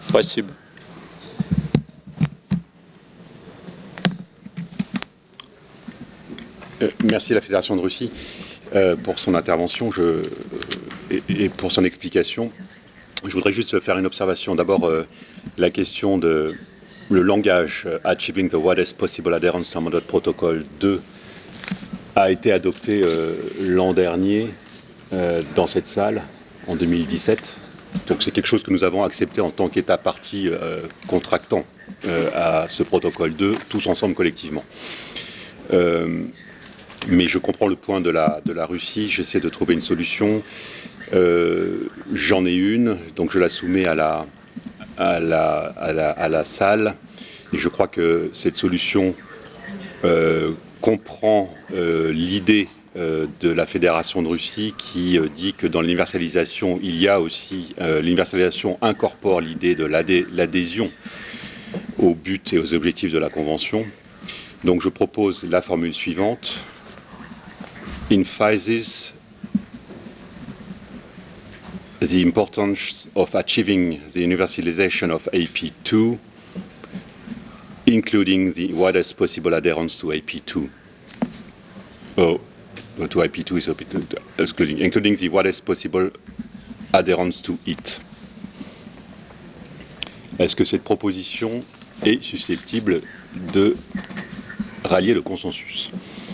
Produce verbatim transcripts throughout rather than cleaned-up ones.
Спасибо. Euh, Merci à la Fédération de Russie euh, pour son intervention je, et, et pour son explication. Je voudrais juste faire une observation. D'abord, euh, la question de le langage euh, Achieving the widest possible adherence to Model Protocol deux a été adopté euh, l'an dernier euh, dans cette salle en deux mille dix-sept. Donc c'est quelque chose que nous avons accepté en tant qu'État partie euh, contractant euh, à ce protocole deux, tous ensemble collectivement. Euh, mais je comprends le point de la, de la Russie, j'essaie de trouver une solution. Euh, J'en ai une, donc je la soumets à la, à la, à la, à la salle. Et je crois que cette solution euh, comprend euh, l'idée euh, de la Fédération de Russie qui euh, dit que dans l'universalisation, il y a aussi, euh, l'universalisation incorpore l'idée de l'adhésion aux buts et aux objectifs de la Convention. Donc je propose la formule suivante. Emphasizes the importance of achieving the universalization of A P two, including the widest possible adherence to A P two. Oh, to A P two is excluding, including the widest possible adherence to it. Est-ce que cette proposition est susceptible de rallier le consensus?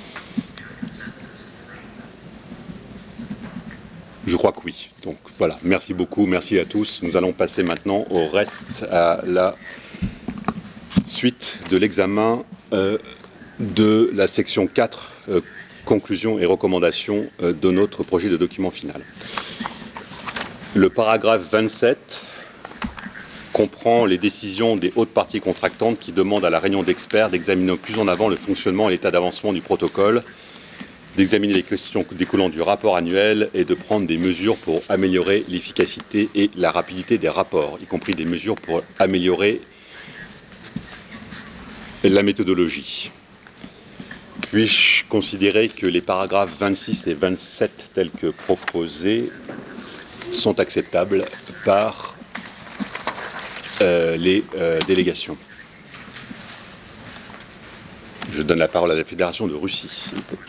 Je crois que oui. Donc voilà, merci beaucoup, merci à tous. Nous allons passer maintenant au reste, à la suite de l'examen euh, de la section quatre, euh, conclusions et recommandations euh, de notre projet de document final. Le paragraphe vingt-sept comprend les décisions des hautes parties contractantes qui demandent à la réunion d'experts d'examiner plus en avant le fonctionnement et l'état d'avancement du protocole, d'examiner les questions découlant du rapport annuel et de prendre des mesures pour améliorer l'efficacité et la rapidité des rapports, y compris des mesures pour améliorer la méthodologie. Puis-je considérer que les paragraphes vingt-six et vingt-sept tels que proposés sont acceptables par euh, les euh, délégations? Je donne la parole à la Fédération de Russie.